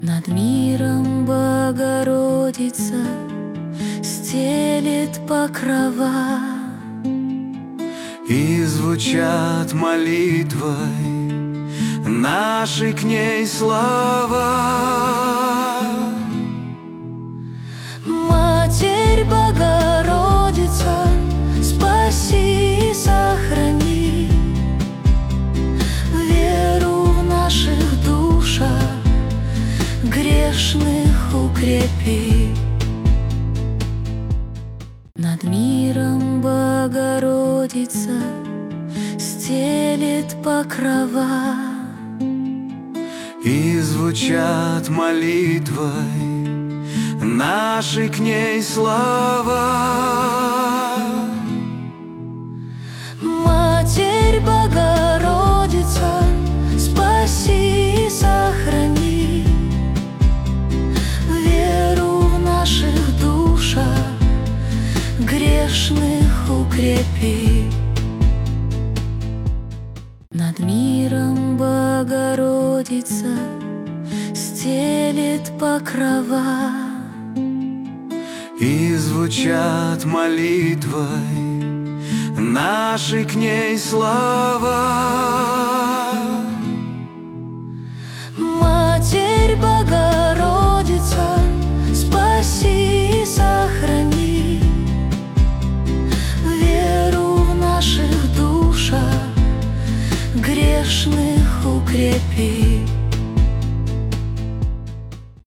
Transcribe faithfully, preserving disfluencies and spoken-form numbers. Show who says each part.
Speaker 1: Над миром Богородица стелет покрова,
Speaker 2: и звучат молитвой наши к ней слова.
Speaker 1: Матерь Богородица, спаси и сохрани веру в наших душах, грешных укрепи. Над миром Богородица стелет покрова,
Speaker 2: и звучат молитвой наши к ней слова.
Speaker 1: Матерь Богородица, спаси и сохрани веру в наших душах, грешных укрепи. Над миром Богородица стелет покрова,
Speaker 2: и звучат молитвой наши к ней слова.
Speaker 1: Матерь Богородица, спаси и сохрани веру в наших душах, грешных укрепи.